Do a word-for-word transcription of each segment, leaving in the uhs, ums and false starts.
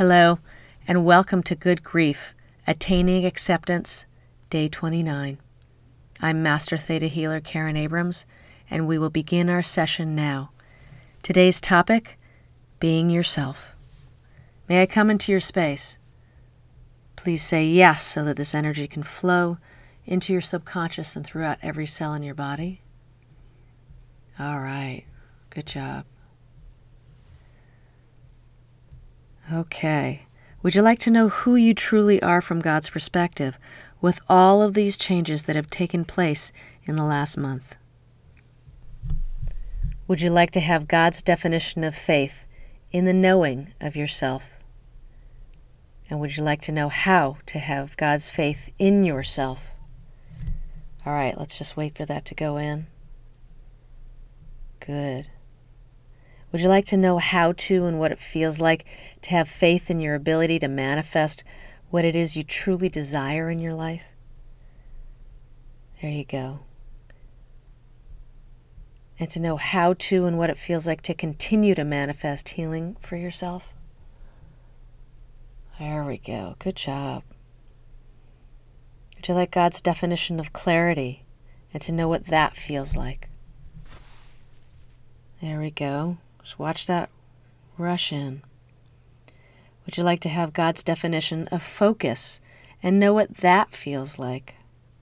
Hello, and welcome to Good Grief, Attaining Acceptance, Day twenty-nine. I'm Master Theta Healer Karen Abrams, and we will begin our session now. Today's topic, being yourself. May I come into your space? Please say yes so that this energy can flow into your subconscious and throughout every cell in your body. All right, good job. Okay. Would you like to know who you truly are from God's perspective with all of these changes that have taken place in the last month? Would you like to have God's definition of faith in the knowing of yourself? And would you like to know how to have God's faith in yourself? All right, let's just wait for that to go in. Good. Would you like to know how to and what it feels like to have faith in your ability to manifest what it is you truly desire in your life? There you go. And to know how to and what it feels like to continue to manifest healing for yourself? There we go. Good job. Would you like God's definition of clarity and to know what that feels like? There we go. Just watch that rush in. Would you like to have God's definition of focus and know what that feels like?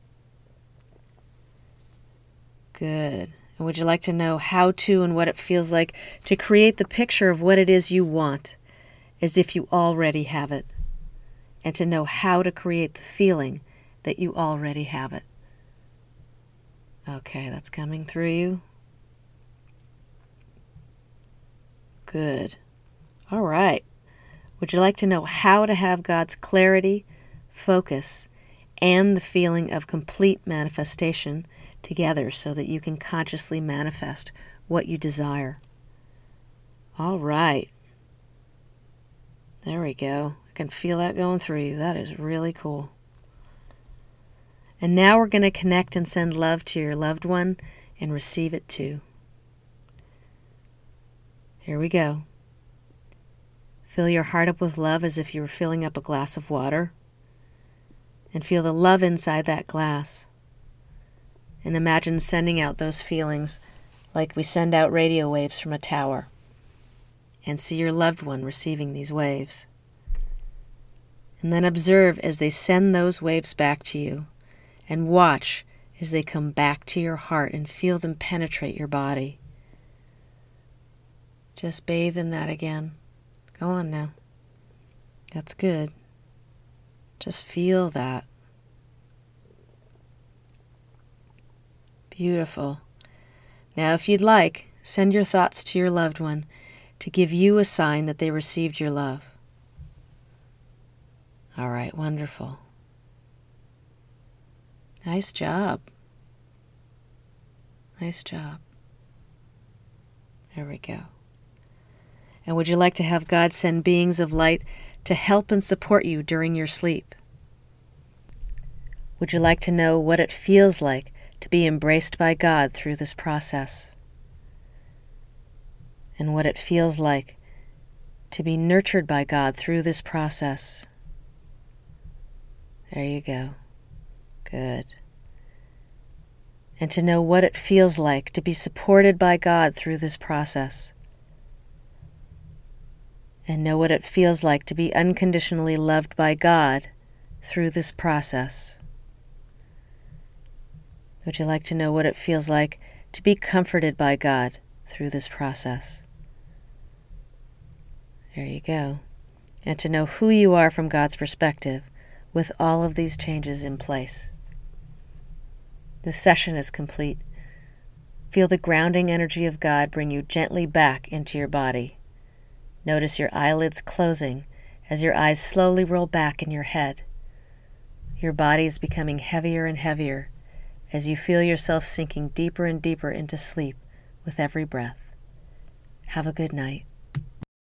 Good. And would you like to know how to and what it feels like to create the picture of what it is you want as if you already have it, and to know how to create the feeling that you already have it? Okay, that's coming through you. Good. All right. Would you like to know how to have God's clarity, focus, and the feeling of complete manifestation together so that you can consciously manifest what you desire? All right. There we go. I can feel that going through you. That is really cool. And now we're going to connect and send love to your loved one and receive it too. Here we go. Fill your heart up with love as if you were filling up a glass of water. And feel the love inside that glass. And imagine sending out those feelings like we send out radio waves from a tower. And see your loved one receiving these waves. And then observe as they send those waves back to you. And watch as they come back to your heart and feel them penetrate your body. Just bathe in that again. Go on now. That's good. Just feel that. Beautiful. Now, if you'd like, send your thoughts to your loved one to give you a sign that they received your love. All right, wonderful. Nice job. Nice job. There we go. And would you like to have God send beings of light to help and support you during your sleep? Would you like to know what it feels like to be embraced by God through this process? And what it feels like to be nurtured by God through this process? There you go. Good. And to know what it feels like to be supported by God through this process. And know what it feels like to be unconditionally loved by God through this process. Would you like to know what it feels like to be comforted by God through this process? There you go. And to know who you are from God's perspective with all of these changes in place. The session is complete. Feel the grounding energy of God bring you gently back into your body. Notice your eyelids closing as your eyes slowly roll back in your head. Your body is becoming heavier and heavier as you feel yourself sinking deeper and deeper into sleep with every breath. Have a good night.